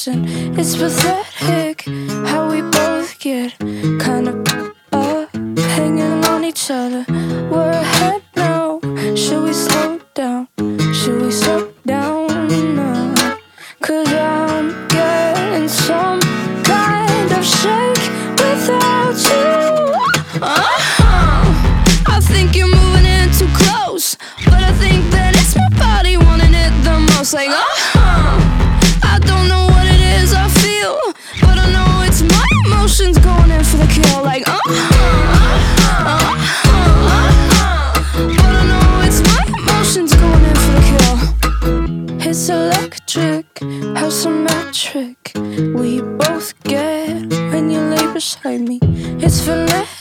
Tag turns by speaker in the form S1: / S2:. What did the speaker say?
S1: and it's pathetic how we both get kind of up, hanging on each other. We're ahead now. Should we slow down? Should we slow down now? 'Cause I'm getting some kind of shake without you. I think you're moving in too close, but I think that it's my body wanting it the most. Like, I don't know what it is I feel, but I know it's my emotions going in for the kill. Like, but I know it's my emotions going in for the kill. It's electric, how symmetric we both get when you lay beside me. It's phonetic.